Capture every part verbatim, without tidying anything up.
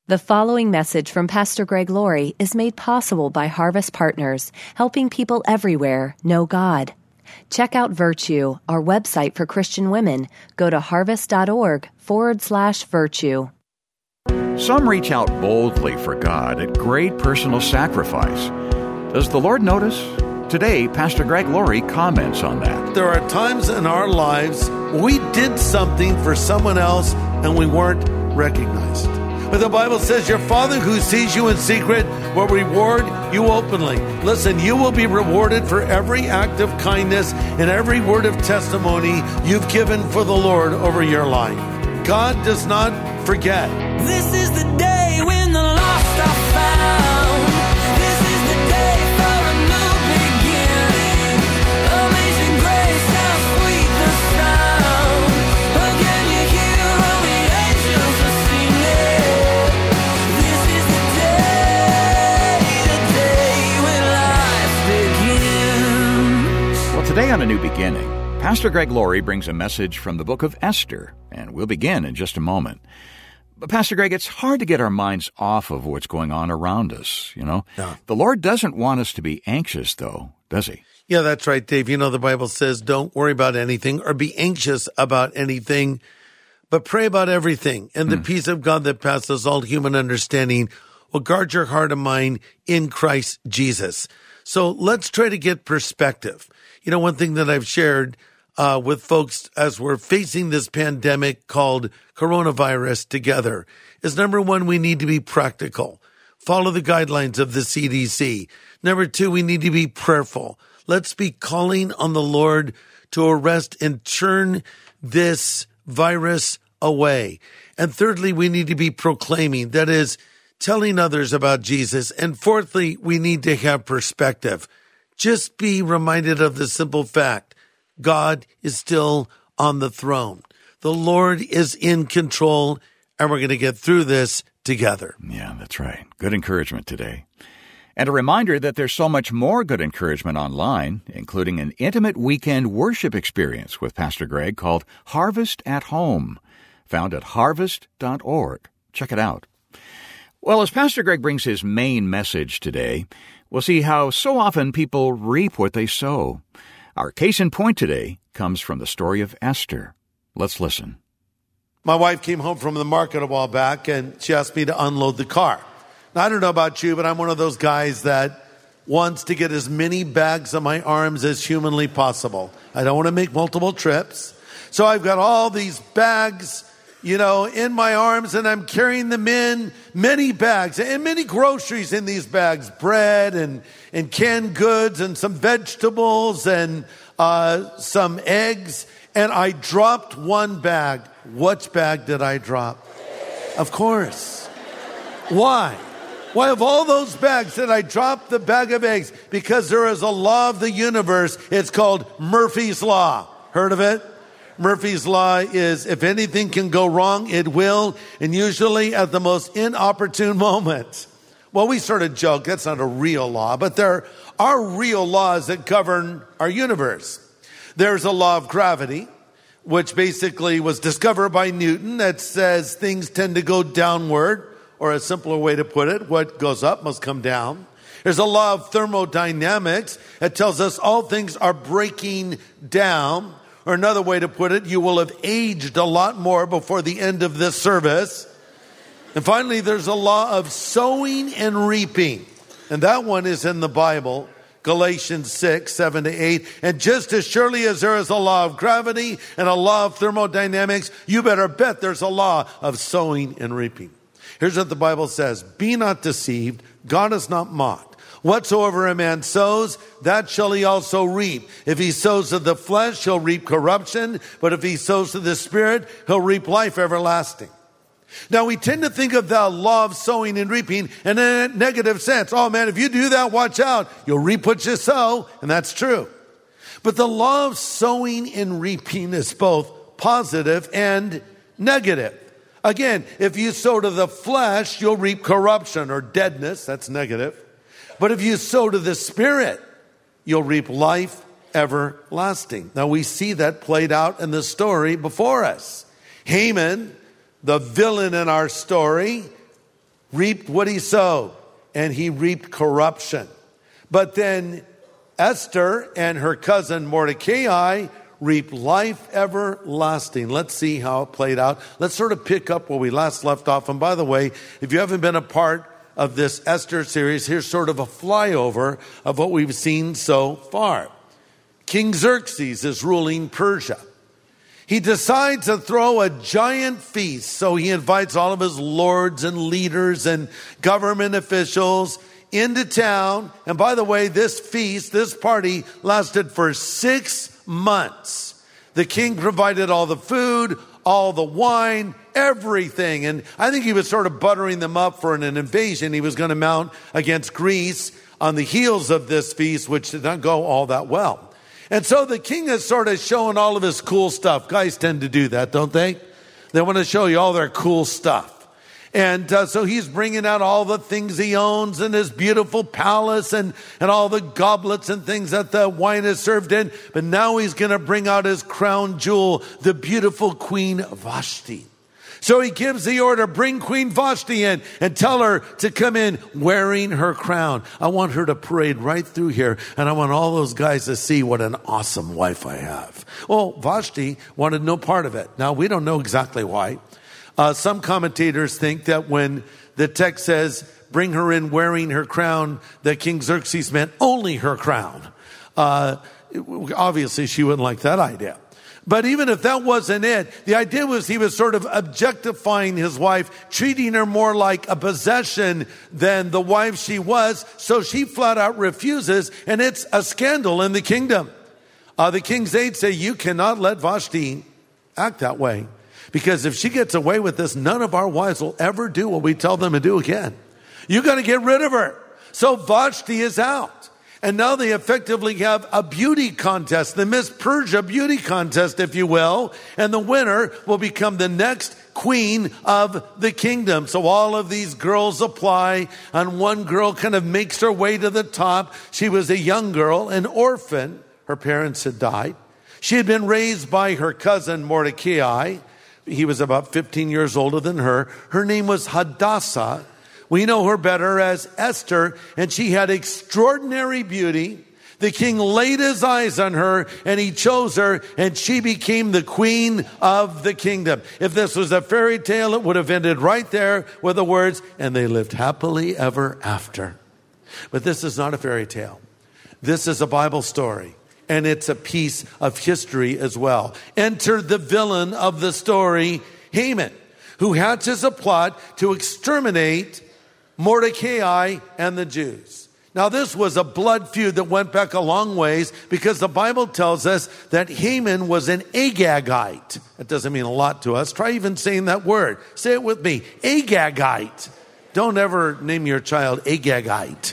The following message from Pastor Greg Laurie is made possible by Harvest Partners, helping people everywhere know God. Check out Virtue, our website for Christian women. Go to harvest.org forward slash virtue. Some reach out boldly for God at great personal sacrifice. Does the Lord notice? Today, Pastor Greg Laurie comments on that. There are times in our lives we did something for someone else and we weren't recognized. But the Bible says your Father who sees you in secret will reward you openly. Listen, you will be rewarded for every act of kindness and every word of testimony you've given for the Lord over your life. God does not forget. This is the day when the lost are found. This is the day for a new beginning. Amazing grace, how sweet the sound. Oh, can you hear all the angels are singing? This is the day, the day when life begins. Well, today on A New Beginning, Pastor Greg Laurie brings a message from the book of Esther, and we'll begin in just a moment. But Pastor Greg, it's hard to get our minds off of what's going on around us, you know? Yeah. The Lord doesn't want us to be anxious, though, does he? Yeah, that's right, Dave. You know, the Bible says don't worry about anything or be anxious about anything, but pray about everything. And the mm. peace of God that passes all human understanding will guard your heart and mind in Christ Jesus. So let's try to get perspective. You know, one thing that I've shared Uh, with folks as we're facing this pandemic called coronavirus together is number one, we need to be practical. Follow the guidelines of the C D C. Number two, we need to be prayerful. Let's be calling on the Lord to arrest and turn this virus away. And thirdly, we need to be proclaiming, that is, telling others about Jesus. And fourthly, we need to have perspective. Just be reminded of the simple fact God is still on the throne. The Lord is in control, and we're going to get through this together. Yeah, that's right. Good encouragement today. And a reminder that there's so much more good encouragement online, including an intimate weekend worship experience with Pastor Greg called Harvest at Home, found at harvest dot org. Check it out. Well, as Pastor Greg brings his main message today, we'll see how so often people reap what they sow. Our case in point today comes from the story of Esther. Let's listen. My wife came home from the market a while back, and she asked me to unload the car. Now, I don't know about you, but I'm one of those guys that wants to get as many bags on my arms as humanly possible. I don't want to make multiple trips. So I've got all these bags, you know, in my arms, and I'm carrying them in, many bags, and many groceries in these bags, bread and, and canned goods and some vegetables and uh, some eggs. And I dropped one bag. Which bag did I drop? Of course. Why? Why, of all those bags, did I drop the bag of eggs? Because there is a law of the universe. It's called Murphy's Law. Heard of it? Murphy's Law is if anything can go wrong, it will, and usually at the most inopportune moment. Well, we sort of joke, that's not a real law, but there are real laws that govern our universe. There's a law of gravity, which basically was discovered by Newton, that says things tend to go downward, or a simpler way to put it, what goes up must come down. There's a law of thermodynamics that tells us all things are breaking down. Or another way to put it, you will have aged a lot more before the end of this service. And finally, there's a law of sowing and reaping. And that one is in the Bible, Galatians six, seven to eight. And just as surely as there is a law of gravity and a law of thermodynamics, you better bet there's a law of sowing and reaping. Here's what the Bible says. Be not deceived. God is not mocked. Whatsoever a man sows, that shall he also reap. If he sows to the flesh, he'll reap corruption. But if he sows to the Spirit, he'll reap life everlasting. Now, we tend to think of the law of sowing and reaping in a negative sense. Oh, man, if you do that, watch out. You'll reap what you sow. And that's true. But the law of sowing and reaping is both positive and negative. Again, if you sow to the flesh, you'll reap corruption or deadness. That's negative. But if you sow to the Spirit, you'll reap life everlasting. Now, we see that played out in the story before us. Haman, the villain in our story, reaped what he sowed, and he reaped corruption. But then Esther and her cousin Mordecai reaped life everlasting. Let's see how it played out. Let's sort of pick up where we last left off. And by the way, if you haven't been a part of this Esther series, here's sort of a flyover of what we've seen so far. King Xerxes is ruling Persia. He decides to throw a giant feast, so he invites all of his lords and leaders and government officials into town. And by the way, this feast, this party lasted for six months. The king provided all the food, all the wine, everything. And I think he was sort of buttering them up for an invasion he was going to mount against Greece on the heels of this feast, which did not go all that well. And so the king is sort of showing all of his cool stuff. Guys tend to do that, don't they? They want to show you all their cool stuff. And uh, so he's bringing out all the things he owns and his beautiful palace and, and all the goblets and things that the wine is served in. But now he's going to bring out his crown jewel, the beautiful Queen Vashti. So he gives the order, bring Queen Vashti in and tell her to come in wearing her crown. I want her to parade right through here, and I want all those guys to see what an awesome wife I have. Well, Vashti wanted no part of it. Now, we don't know exactly why. Uh, some commentators think that when the text says, bring her in wearing her crown, that King Xerxes meant only her crown. Uh, obviously, she wouldn't like that idea. But even if that wasn't it, the idea was he was sort of objectifying his wife, treating her more like a possession than the wife she was. So she flat out refuses, and it's a scandal in the kingdom. Uh, the king's aides say, you cannot let Vashti act that way. Because if she gets away with this, none of our wives will ever do what we tell them to do again. You got to get rid of her. So Vashti is out. And now they effectively have a beauty contest, the Miss Persia beauty contest, if you will. And the winner will become the next queen of the kingdom. So all of these girls apply, and one girl kind of makes her way to the top. She was a young girl, an orphan. Her parents had died. She had been raised by her cousin Mordecai. He was about fifteen years older than her. Her name was Hadassah. We know her better as Esther, and she had extraordinary beauty. The king laid his eyes on her, and he chose her, and she became the queen of the kingdom. If this was a fairy tale, it would have ended right there with the words, and they lived happily ever after. But this is not a fairy tale. This is a Bible story, and it's a piece of history as well. Enter the villain of the story, Haman, who hatches a plot to exterminate Mordecai and the Jews. Now, this was a blood feud that went back a long ways, because the Bible tells us that Haman was an Agagite. That doesn't mean a lot to us. Try even saying that word. Say it with me. Agagite. Don't ever name your child Agagite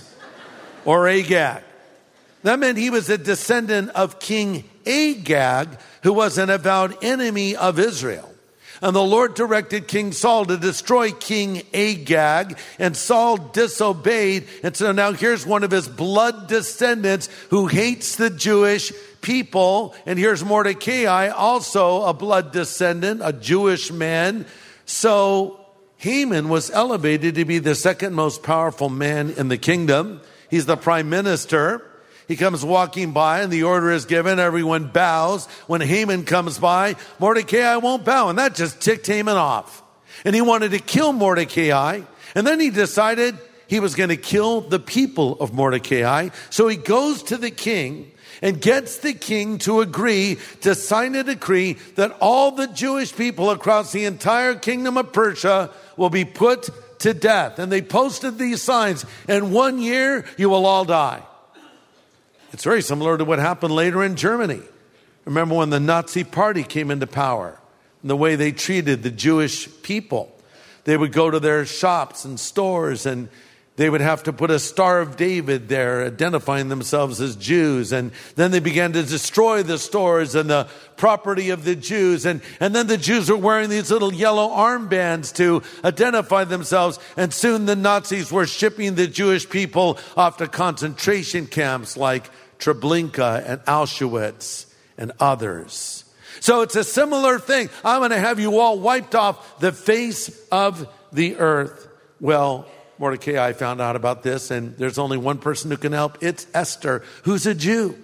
or Agag. That meant he was a descendant of King Agag, who was an avowed enemy of Israel. And the Lord directed King Saul to destroy King Agag, and Saul disobeyed. And so now here's one of his blood descendants who hates the Jewish people. And here's Mordecai, also a blood descendant, a Jewish man. So Haman was elevated to be the second most powerful man in the kingdom. He's the prime minister. He comes walking by, and the order is given. Everyone bows. When Haman comes by, Mordecai won't bow. And that just ticked Haman off. And he wanted to kill Mordecai. And then he decided he was going to kill the people of Mordecai. So he goes to the king and gets the king to agree to sign a decree that all the Jewish people across the entire kingdom of Persia will be put to death. And they posted these signs, in one year you will all die. It's very similar to what happened later in Germany. Remember when the Nazi Party came into power and the way they treated the Jewish people. They would go to their shops and stores, and they would have to put a Star of David there, identifying themselves as Jews. And then they began to destroy the stores and the property of the Jews. And, and then the Jews were wearing these little yellow armbands to identify themselves. And soon the Nazis were shipping the Jewish people off to concentration camps like Treblinka and Auschwitz and others. So it's a similar thing. I'm going to have you all wiped off the face of the earth. Well, Mordecai found out about this, and there's only one person who can help. It's Esther, who's a Jew.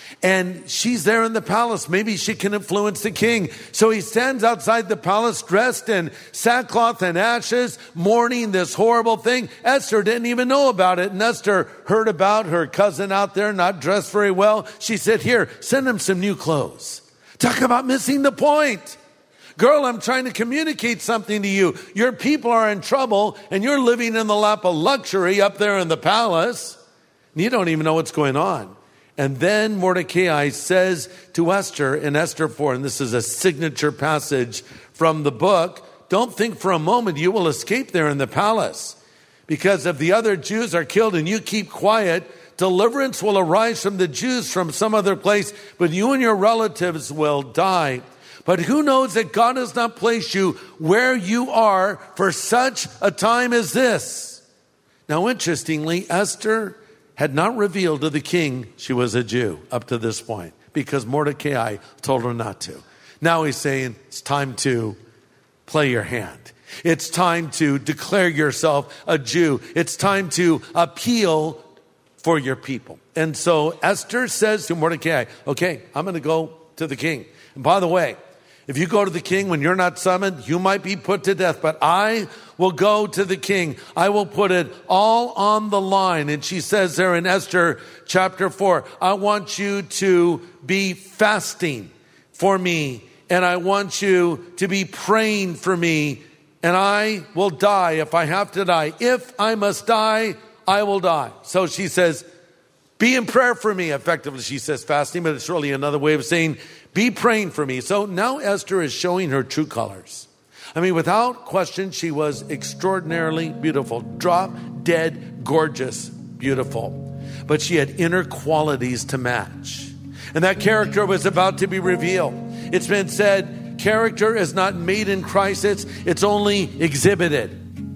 And she's there in the palace. Maybe she can influence the king. So he stands outside the palace dressed in sackcloth and ashes, mourning this horrible thing. Esther didn't even know about it. And Esther heard about her cousin out there not dressed very well. She said, here, send him some new clothes. Talk about missing the point. Girl, I'm trying to communicate something to you. Your people are in trouble, and you're living in the lap of luxury up there in the palace. And you don't even know what's going on. And then Mordecai says to Esther in Esther four, and this is a signature passage from the book, don't think for a moment you will escape there in the palace. Because if the other Jews are killed and you keep quiet, deliverance will arise from the Jews from some other place, but you and your relatives will die. But who knows that God has not placed you where you are for such a time as this? Now, interestingly, Esther had not revealed to the king she was a Jew up to this point because Mordecai told her not to. Now he's saying it's time to play your hand. It's time to declare yourself a Jew. It's time to appeal for your people. And so Esther says to Mordecai, okay, I'm going to go to the king. And by the way, if you go to the king when you're not summoned, you might be put to death, but I will go to the king. I will put it all on the line. And she says there in Esther chapter four, I want you to be fasting for me, and I want you to be praying for me, and I will die if I have to die. If I must die, I will die. So she says, be in prayer for me. Effectively, she says fasting, but it's really another way of saying, be praying for me. So now Esther is showing her true colors. I mean, without question, she was extraordinarily beautiful. Drop dead, gorgeous, beautiful. But she had inner qualities to match. And that character was about to be revealed. It's been said, character is not made in Christ, it's, it's only exhibited.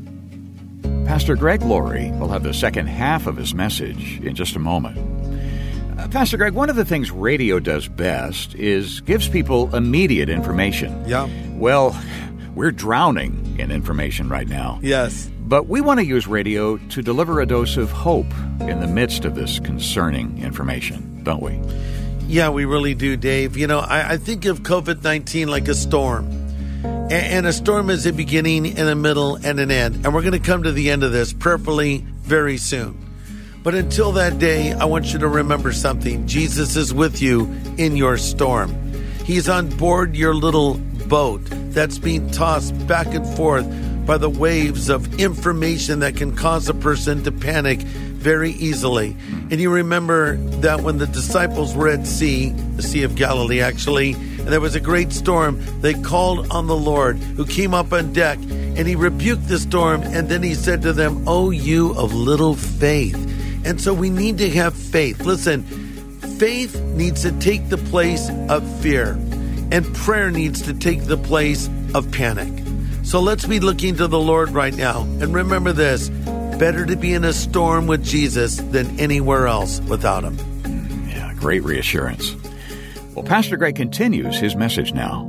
Pastor Greg Laurie will have the second half of his message in just a moment. Uh, Pastor Greg, one of the things radio does best is gives people immediate information. Yeah. Well, we're drowning in information right now. Yes. But we want to use radio to deliver a dose of hope in the midst of this concerning information, don't we? Yeah, we really do, Dave. You know, I, I think of covid nineteen like a storm. And, and a storm is a beginning and a middle and an end. And we're going to come to the end of this prayerfully very soon. But until that day, I want you to remember something. Jesus is with you in your storm. He's on board your little boat that's being tossed back and forth by the waves of information that can cause a person to panic very easily. And you remember that when the disciples were at sea, the Sea of Galilee actually, and there was a great storm, they called on the Lord, who came up on deck, and he rebuked the storm, and then he said to them, "O you of little faith." And so we need to have faith. Listen, faith needs to take the place of fear, and prayer needs to take the place of panic. So let's be looking to the Lord right now. And remember this, better to be in a storm with Jesus than anywhere else without him. Yeah, great reassurance. Well, Pastor Greg continues his message now.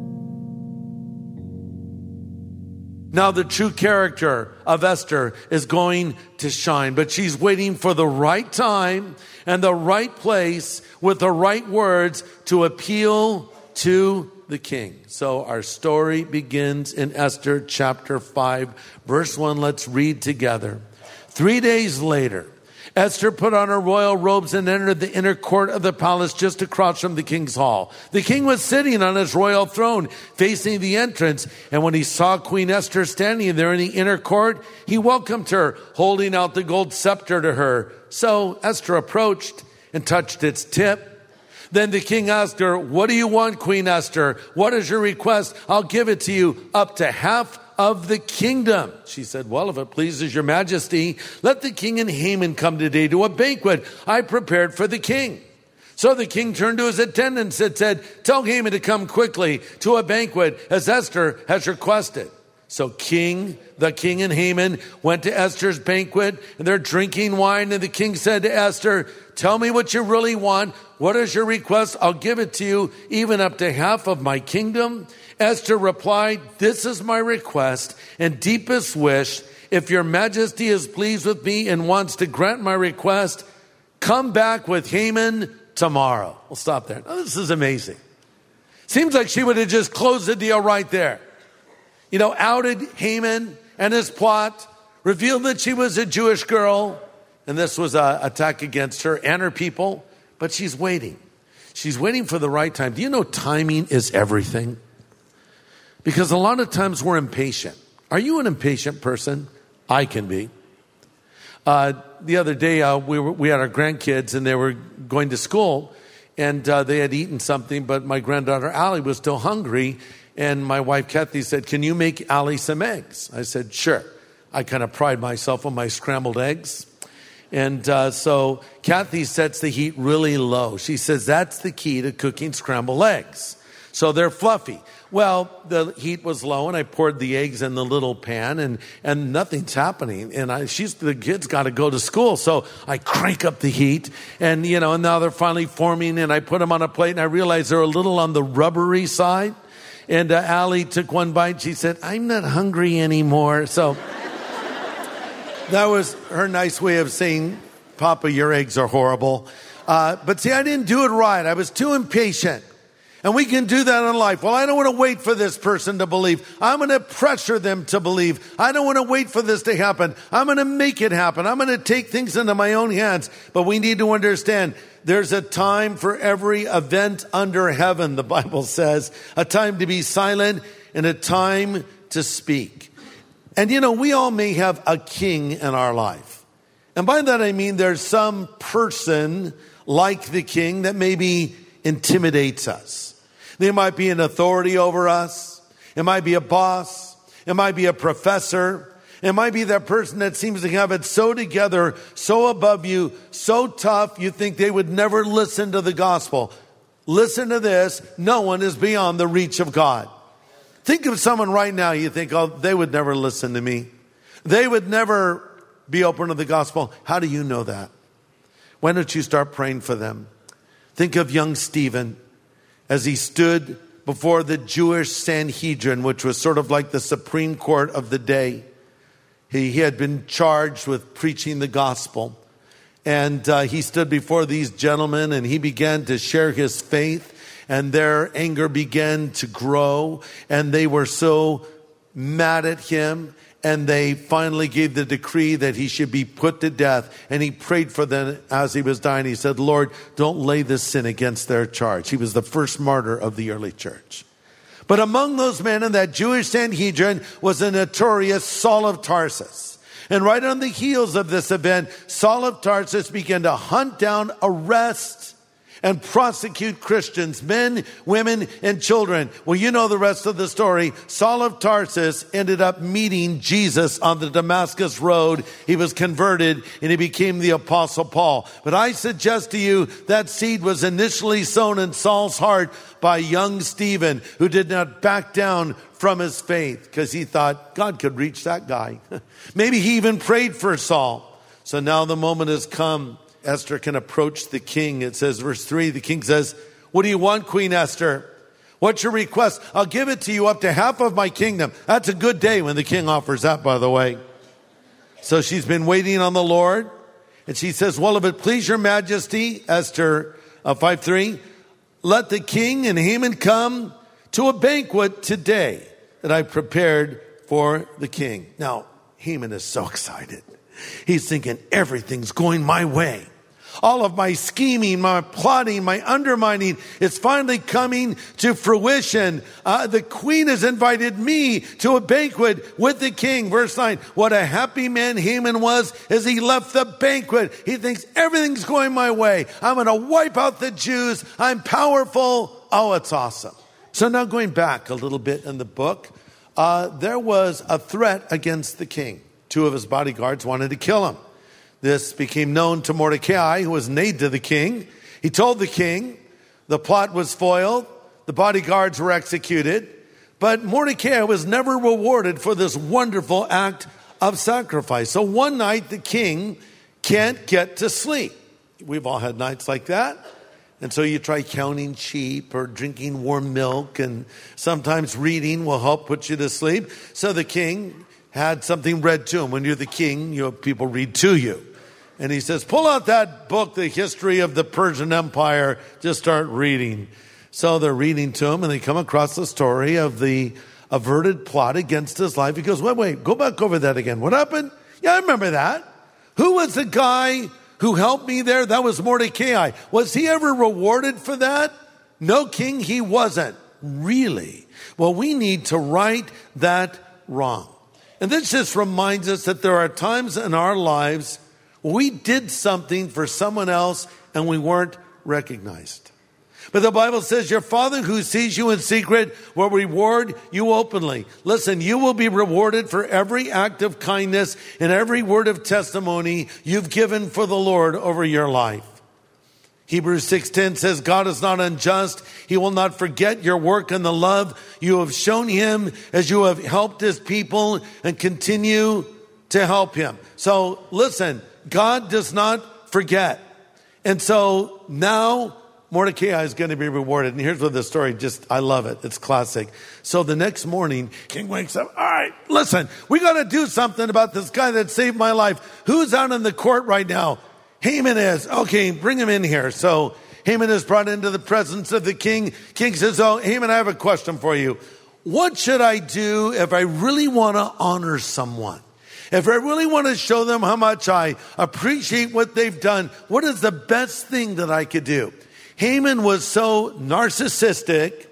Now the true character of Esther is going to shine, but she's waiting for the right time and the right place with the right words to appeal to the king. So our story begins in Esther chapter five, verse one. Let's read together. Three days later, Esther put on her royal robes and entered the inner court of the palace just across from the king's hall. The king was sitting on his royal throne facing the entrance. And when he saw Queen Esther standing there in the inner court, he welcomed her, holding out the gold scepter to her. So Esther approached and touched its tip. Then the king asked her, "What do you want, Queen Esther? What is your request? I'll give it to you, up to half of the kingdom." She said, "Well, if it pleases your majesty, let the king and Haman come today to a banquet I prepared for the king." So the king turned to his attendants and said, "Tell Haman to come quickly to a banquet as Esther has requested." So king, the king and Haman went to Esther's banquet, and they're drinking wine. And the king said to Esther, "Tell me what you really want. What is your request? I'll give it to you, even up to half of my kingdom." Esther replied, "This is my request and deepest wish. if your majesty is pleased with me and wants to grant my request, come back with Haman tomorrow. We'll stop there. Oh, this is amazing. Seems like she would have just closed the deal right there. You know, outed Haman and his plot, revealed that she was a Jewish girl, and this was an attack against her and her people, but she's waiting. She's waiting for the right time. Do you know timing is everything? Because a lot of times we're impatient. Are you an impatient person? I can be. Uh, the other day, uh, we were, we had our grandkids, and they were going to school, and uh, they had eaten something, but my granddaughter Allie was still hungry, and my wife Kathy said, "Can you make Allie some eggs?" I said, "Sure." I kind of pride myself on my scrambled eggs. And uh, so Kathy sets the heat really low. She says that's the key to cooking scrambled eggs. So they're fluffy. Well, the heat was low, and I poured the eggs in the little pan, and, and nothing's happening. And I, she's the kids got to go to school, so I crank up the heat, and you know, and now they're finally forming. And I put them on a plate, and I realized they're a little on the rubbery side. And uh, Allie took one bite. She said, "I'm not hungry anymore." So that was her nice way of saying, "Papa, your eggs are horrible." Uh, but see, I didn't do it right. I was too impatient. And we can do that in life. Well, I don't want to wait for this person to believe. I'm going to pressure them to believe. I don't want to wait for this to happen. I'm going to make it happen. I'm going to take things into my own hands. But we need to understand there's a time for every event under heaven, the Bible says. A time to be silent and a time to speak. And you know, we all may have a king in our life. And by that I mean there's some person like the king that maybe intimidates us. They might be an authority over us. It might be a boss. It might be a professor. It might be that person that seems to have it so together, so above you, so tough, you think they would never listen to the gospel. Listen to this. No one is beyond the reach of God. Think of someone right now, you think, oh, they would never listen to me. They would never be open to the gospel. How do you know that? Why don't you start praying for them? Think of young Stephen as he stood before the Jewish Sanhedrin, which was sort of like the Supreme Court of the day. He, he had been charged with preaching the gospel. And uh, he stood before these gentlemen, and he began to share his faith. And their anger began to grow. And they were so mad at him. And they finally gave the decree that he should be put to death. And he prayed for them as he was dying. He said, "Lord, don't lay this sin against their charge." He was the first martyr of the early church. But among those men in that Jewish Sanhedrin was a notorious Saul of Tarsus. And right on the heels of this event, Saul of Tarsus began to hunt down, arrest, and prosecute Christians, men, women, and children. Well, you know the rest of the story. Saul of Tarsus ended up meeting Jesus on the Damascus Road. He was converted, and he became the Apostle Paul. But I suggest to you that seed was initially sown in Saul's heart by young Stephen, who did not back down from his faith because he thought God could reach that guy. Maybe he even prayed for Saul. So now the moment has come. Esther can approach the king. It says, verse three, the king says, "What do you want, Queen Esther? What's your request? I'll give it to you up to half of my kingdom." That's a good day when the king offers that, by the way. So she's been waiting on the Lord. And she says, "Well, if it please your majesty," Esther uh, five three, "let the king and Haman come to a banquet today that I prepared for the king." Now, Haman is so excited. He's thinking everything's going my way. All of my scheming, my plotting, my undermining is finally coming to fruition. Uh, the queen has invited me to a banquet with the king. Verse nine, what a happy man Haman was as he left the banquet. He thinks everything's going my way. I'm going to wipe out the Jews. I'm powerful. Oh, it's awesome. So now going back a little bit in the book, uh, there was a threat against the king. Two of his bodyguards wanted to kill him. This became known to Mordecai, who was an aide to the king. He told the king. The plot was foiled. The bodyguards were executed. But Mordecai was never rewarded for this wonderful act of sacrifice. So one night the king can't get to sleep. We've all had nights like that. And so you try counting sheep or drinking warm milk, and sometimes reading will help put you to sleep. So the king had something read to him. When you're the king, you have people read to you. And he says, pull out that book, The History of the Persian Empire. Just start reading. So they're reading to him, and they come across the story of the averted plot against his life. He goes, wait, wait, go back over that again. What happened? Yeah, I remember that. Who was the guy who helped me there? That was Mordecai. Was he ever rewarded for that? No, king, he wasn't. Really? Well, we need to right that wrong. And this just reminds us that there are times in our lives where we did something for someone else and we weren't recognized. But the Bible says your Father who sees you in secret will reward you openly. Listen, you will be rewarded for every act of kindness and every word of testimony you've given for the Lord over your life. Hebrews six ten says, God is not unjust. He will not forget your work and the love you have shown him as you have helped his people and continue to help him. So listen, God does not forget. And so now Mordecai is going to be rewarded. And here's what the story just, I love it. It's classic. So the next morning, King wakes up. All right, listen, we got to do something about this guy that saved my life. Who's out in the court right now? Haman is. Okay, bring him in here. So Haman is brought into the presence of the king. King says, oh, Haman, I have a question for you. What should I do if I really want to honor someone? If I really want to show them how much I appreciate what they've done, what is the best thing that I could do? Haman was so narcissistic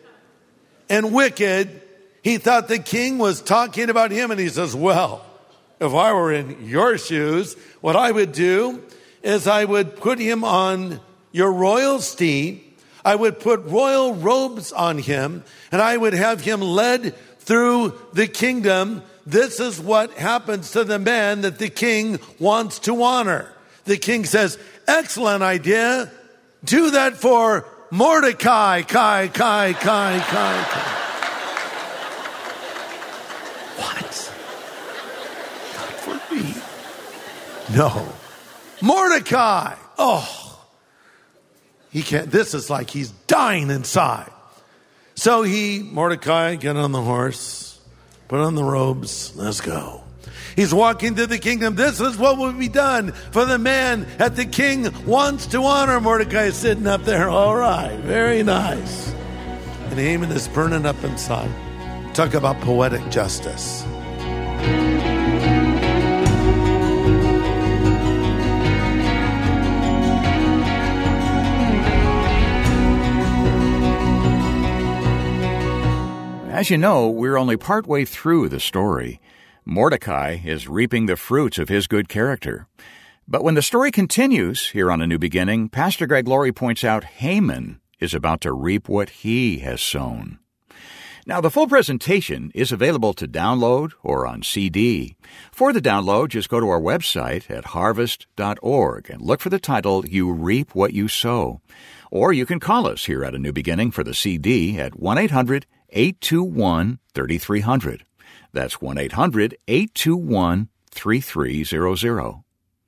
and wicked, he thought the king was talking about him, and he says, well, if I were in your shoes, what I would do is I would put him on your royal steed, I would put royal robes on him, and I would have him led through the kingdom. This is what happens to the man that the king wants to honor. The king says, excellent idea. Do that for Mordecai. Kai, kai, kai, kai, kai. What? Not for me. No. Mordecai. Oh. He can't. This is like he's dying inside. So he, Mordecai, get on the horse, put on the robes. Let's go. He's walking to the kingdom. This is what will be done for the man that the king wants to honor. Mordecai is sitting up there. All right, very nice. And Haman is burning up inside. Talk about poetic justice. As you know, we're only partway through the story. Mordecai is reaping the fruits of his good character. But when the story continues here on A New Beginning, Pastor Greg Laurie points out Haman is about to reap what he has sown. Now, the full presentation is available to download or on C D. For the download, just go to our website at harvest dot org and look for the title, You Reap What You Sow. Or you can call us here at A New Beginning for the C D at one eight hundred eight two one three three zero zero. That's one eight hundred eight two one three three zero zero.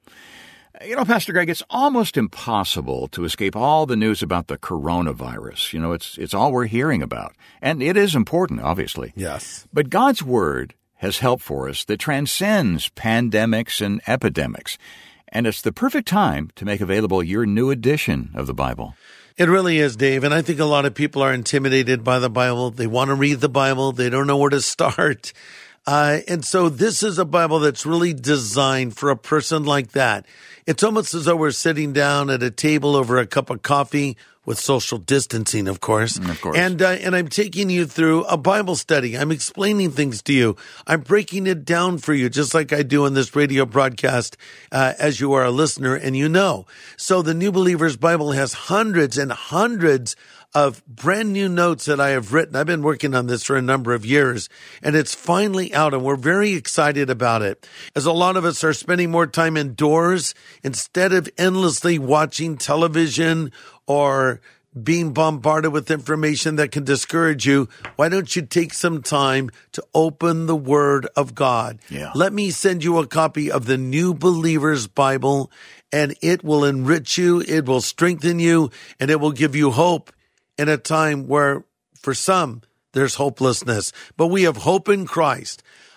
You know, Pastor Greg, it's almost impossible to escape all the news about the coronavirus. You know, it's it's all we're hearing about. And it is important, obviously. Yes. But God's Word has help for us that transcends pandemics and epidemics. And it's the perfect time to make available your new edition of the Bible. It really is, Dave. And I think a lot of people are intimidated by the Bible. They want to read the Bible. They don't know where to start. Uh, and so this is a Bible that's really designed for a person like that. It's almost as though we're sitting down at a table over a cup of coffee with social distancing, of course. Of course. And, uh, and I'm taking you through a Bible study. I'm explaining things to you. I'm breaking it down for you, just like I do in this radio broadcast, uh, as you are a listener and you know. So the New Believer's Bible has hundreds and hundreds of brand new notes that I have written. I've been working on this for a number of years, and it's finally out, and we're very excited about it. As a lot of us are spending more time indoors, instead of endlessly watching television or being bombarded with information that can discourage you, why don't you take some time to open the Word of God? Yeah. Let me send you a copy of the New Believer's Bible, and it will enrich you, it will strengthen you, and it will give you hope in a time where, for some, there's hopelessness. But we have hope in Christ.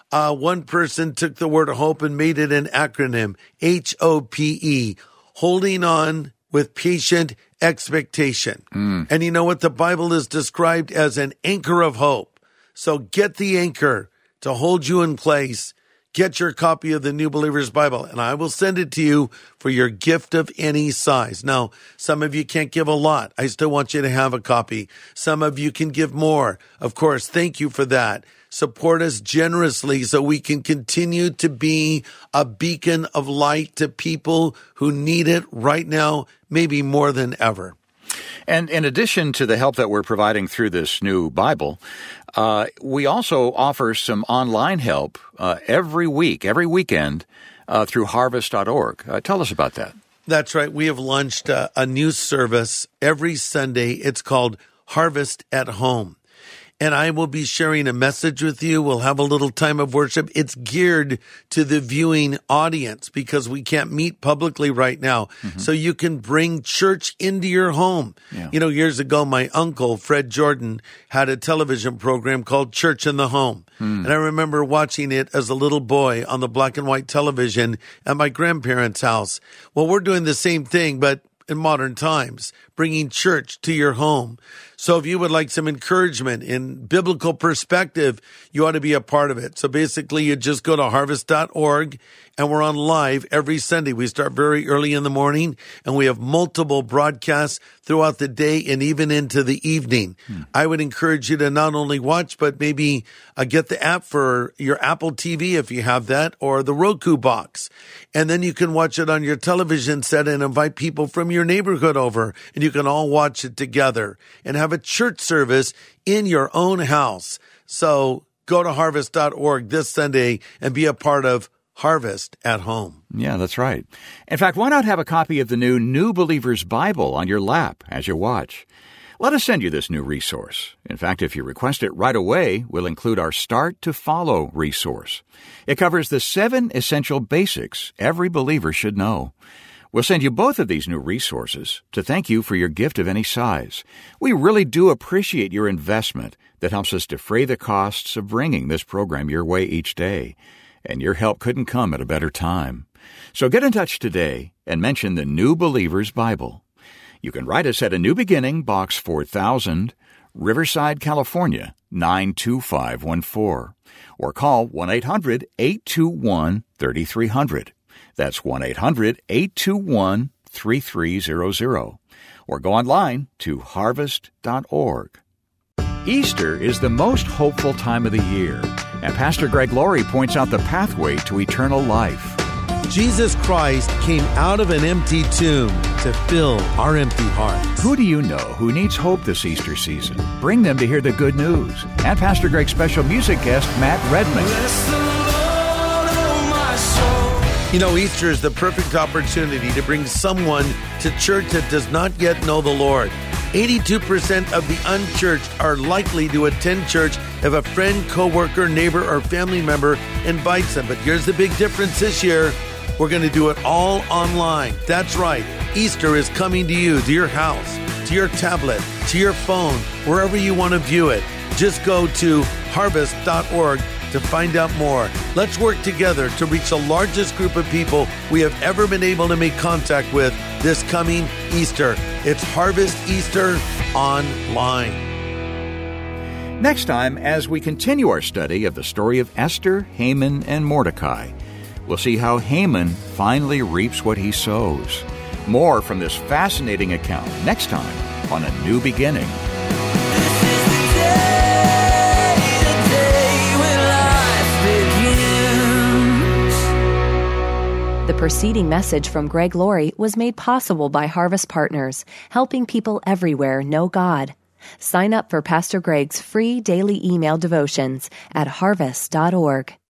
Uh, one person took the word hope and made it an acronym, H O P E, holding on with patient expectation. Mm. And you know what? The Bible is described as an anchor of hope. So get the anchor to hold you in place. Get your copy of the New Believer's Bible, and I will send it to you for your gift of any size. Now, some of you can't give a lot. I still want you to have a copy. Some of you can give more. Of course, thank you for that. Support us generously so we can continue to be a beacon of light to people who need it right now, maybe more than ever. And in addition to the help that we're providing through this new Bible, uh, we also offer some online help uh, every week, every weekend uh, through harvest dot org. Uh, tell us about that. That's right. We have launched a, a new service every Sunday. It's called Harvest at Home. And I will be sharing a message with you. We'll have a little time of worship. It's geared to the viewing audience because we can't meet publicly right now. Mm-hmm. So you can bring church into your home. Yeah. You know, years ago, my uncle, Fred Jordan, had a television program called Church in the Home. Mm. And I remember watching it as a little boy on the black and white television at my grandparents' house. Well, we're doing the same thing, but in modern times, bringing church to your home. So if you would like some encouragement in biblical perspective, you ought to be a part of it. So basically, you just go to harvest dot org, and we're on live every Sunday. We start very early in the morning, and we have multiple broadcasts throughout the day and even into the evening. Hmm. I would encourage you to not only watch, but maybe uh, get the app for your Apple T V if you have that, or the Roku box. And then you can watch it on your television set and invite people from your neighborhood over, and you can all watch it together and have a church service in your own house. So go to harvest dot org this Sunday and be a part of Harvest at Home. Yeah, that's right. In fact, why not have a copy of the new New Believer's Bible on your lap as you watch? Let us send you this new resource. In fact, if you request it right away, we'll include our Start to Follow resource. It covers the seven essential basics every believer should know. We'll send you both of these new resources to thank you for your gift of any size. We really do appreciate your investment that helps us defray the costs of bringing this program your way each day. And your help couldn't come at a better time. So get in touch today and mention the New Believer's Bible. You can write us at A New Beginning, Box four thousand, Riverside, California, nine two five one four. Or call one eight hundred eight two one three three zero zero. That's one eight hundred eight two one three three zero zero. Or go online to harvest dot org. Easter is the most hopeful time of the year, and Pastor Greg Laurie points out the pathway to eternal life. Jesus Christ came out of an empty tomb to fill our empty hearts. Who do you know who needs hope this Easter season? Bring them to hear the good news. And Pastor Greg's special music guest, Matt Redman. Bless the Lord, oh my soul. You know, Easter is the perfect opportunity to bring someone to church that does not yet know the Lord. eighty-two percent of the unchurched are likely to attend church if a friend, coworker, neighbor, or family member invites them. But here's the big difference this year. We're going to do it all online. That's right. Easter is coming to you, to your house, to your tablet, to your phone, wherever you want to view it. Just go to harvest dot org to find out more. Let's work together to reach the largest group of people we have ever been able to make contact with this coming Easter. It's Harvest Easter Online. Next time, as we continue our study of the story of Esther, Haman, and Mordecai, we'll see how Haman finally reaps what he sows. More from this fascinating account next time on A New Beginning. This is the day, the day when life begins. The preceding message from Greg Laurie was made possible by Harvest Partners, helping people everywhere know God. Sign up for Pastor Greg's free daily email devotions at harvest dot org.